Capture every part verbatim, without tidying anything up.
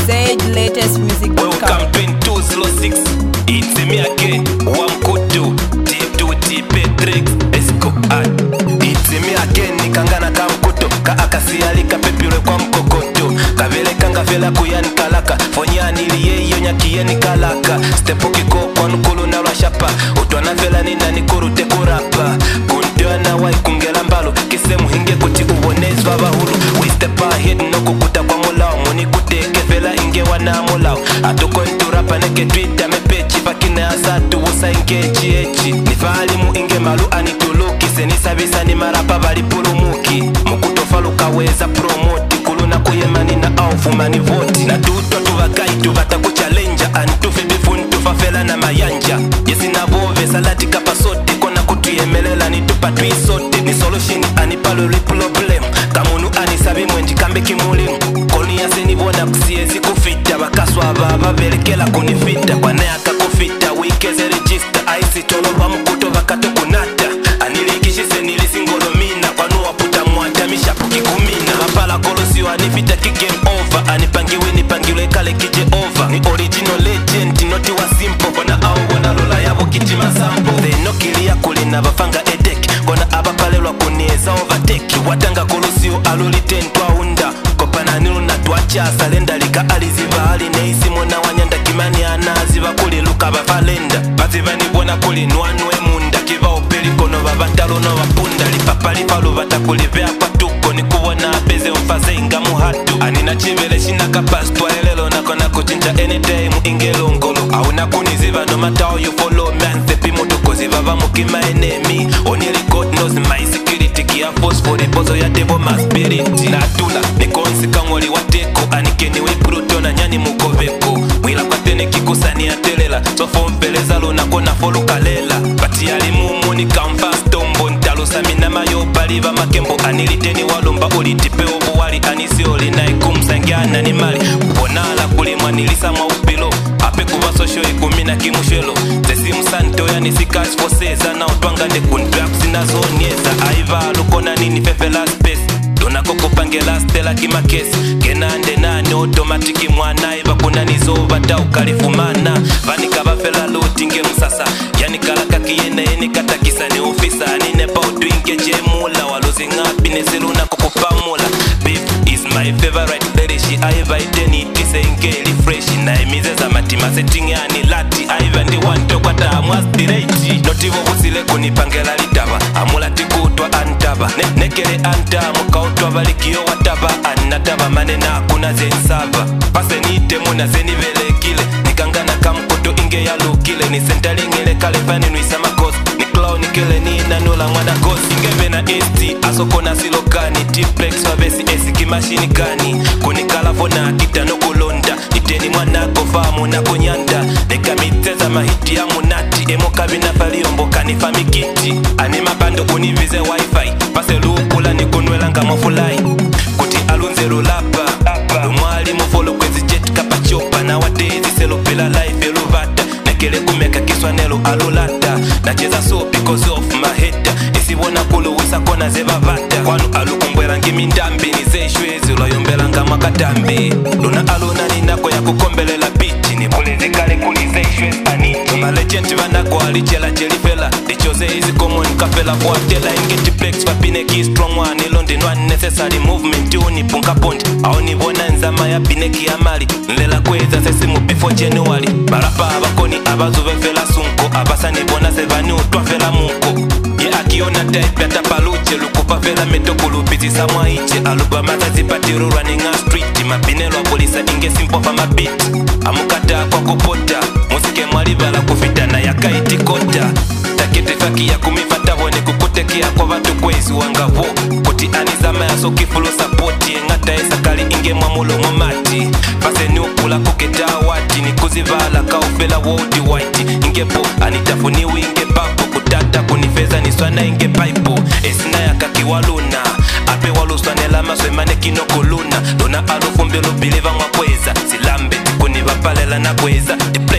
Sage latest music. Welcome twenty-two oh six. It's me again. One kutu T two T Patrick Esco ad. It's me again. Nikangana kamkuto ka akasiali ka pepile kwa mkokoto kavele kanga vela kuyani kalaka fonyani liye nyakiye ni kalaka stepo kiko kwa nukulu na rashapa utwana vela nina nikurute kurapa kundewa na wai kungela mbalo kisemu hinge kuti ubonezwa abahuru we step ahead no kukuta kwa mulao muni kuteke vela inge wana mulao atuko nturapa neke twitter mepechi fakine asatu usa inge echi nifali mu inge malu anituluki senisabisa ni marapa bali pulumuki mukutofaluka weza promote kuluna kuyemani na aufumani voti na tutwa tuvakai tuvata kuchallenja antufe bifuntu fafela na mayanja yesi na bove salati kapasote kona kutuyemelela nitupa tuisote ni solution anipalo li problem kamunu anisabi mwenji kambe kimulimu koni yase nibona kusiezi kufita bakaswa baba belekela kunifita kwa neaka kufita wikeze register aisi tolo bamukuto vakato kunata anilikishise nilisingolomina kwa nuwa puta mwata mishapuki kumina mapala kolosi wanifita ki game over anipangiwe nipangiwe kale kije over ni original legend noti wa simple kona au wana lola yabo kitima sample they no kilia kulina bafanga edek kona abapalelwa kunieza overtake watanga kolosi aluli tentwa unda kopana nilu na tuacha salenda lika aliziva ali neisi mona wanyanda kimani anaziva kuli luka bafalenda baziva nibona kuli nwanwe munda kiva opeli kono babatalo no bapunda lipapali palu batakulivea kwa tuko ni kuwana beze mfaze inga muhatu anina chivele shina kapastwa elelo nako nako chincha anytime ingelo ngolo au nakuniziva no matter how you follow man sepi mutuko ziva bamukima enemy only God knows my security kia force for the bozo ya devil my spirit natula nikonsi kamwali wateko anikeniwe pruto na nyani mukoveko mwila kwa tene kikusani atelela sofo mpeleza luna kona folu kalela bati yali mumu ni kamfa stombo ntalusa minama yo baliva makembo aniliteni walomba ulitipe obuwali anisioli na ikumsangiana ni mali kuponala kulimwa nilisa mwa upilo ape kuva sosho ikumina kimushelo zesimu santo ya nisikas foseza na utwangande kundrapsi na zonieza aiva lukona nini fefela space donako kupangela stela kimakesi kenande nani automatiki mwana iva kuna nizova ta ukalifumana vanika bafela lutinge msasa yani kalaka kiyene yeni katakisa ni ofisa ninepa utuinge jemula waluzi ngapi neseluna kukupamula beef is my favorite lady she aiva iteni itise ingeli fresh na imizeza matima setting yani lati aiva ndi wanto kwa tamu aspirate notivo usile kunipangela litava amula tikutwa antaba ne nekele antamu kautwa balikio wataba anataba manena kuna zensava pase nite muna zenivele kile nikangana kamkoto inge ya lukile ni sentalingile kalefani nuisa makos ni clown nikele ni nanula mwana gos ingeve na esti asoko na silokani tiplex wabesi esi kimashini kani kunikala fona kitano kulonda iteni mwana kofamu na kunyanda nekamiteza mahiti ya munati emokabi na faliombo kanifamikiti anima bando univize wifi pase lupula nikunwela nga mofulai kuti alunze lulapa lumwali mufolo kwezi jet kapachopa na watezi selopela life eluvata nekele kumeka kiswanelo alulata nacheza so because of my head isibona kuluwisa kona zebavata kwanu alukumbwela ngimindambi nizeshwezi ulayombela nga makatambi luna aluna ninako ya kukombelela bichi nipulezi kale kulizeshwezi aniti malejenti vanako alichela chelifela lichoze izi common kafela vuatela ingeti plex vapine ki strong one ilondi no unnecessary movement unipunga point aonivona nzama ya bineki ya mali nlela kweza sesimu before January barapa abakoni abazuvefela sunko abasanibona sevani utwafela muko ye akiona type ya tapaluche lukupa vela metokulupizi samwa iche alubamaza zipatiru running a street mapinelo apolisa inge simpo fa mabit amukata kwa kupota musike mwalivala kufitana ya kaiti kota taketefaki ya kumifata wone kukutekia kwa vatu kwezi wangavo kuti anizama ya sokifulo sapoti engata esa kali inge mwamulo mwamati pase ni upula kuketa wati ni kuzivala kaufela wodi white ingepo anitafuniwi inge papo kutata kunifeza niswana inge paipo esina ya kakiwaluna ape waluswanela maswemane kinokuluna luna alufumbelo biliva mwakweza silambe tikunivapalela na kweza deplex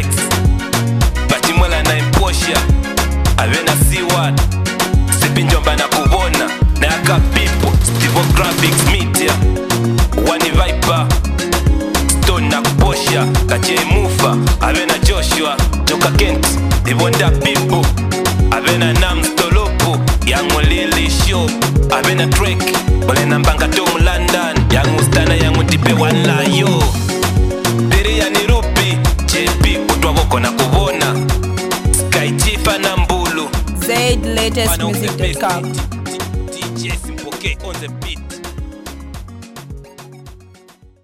batimwela na imposha avena siwad sipinjomba na kuvona na yaka people Steve Graphics Media Wani Viper Stone na kupo J Mufa abena Joshua Joka Kent Ibonda People abena Nams Tolopo Yangu Lily Show abena Drake Bolena Mbanga Tom London Yangu Stana yangu Tipe Wana yo Diria ni Rupi J P kutwa woko na kubona Sky Chifa na Mbulu Zaid latest music dot com D J Simpoke on the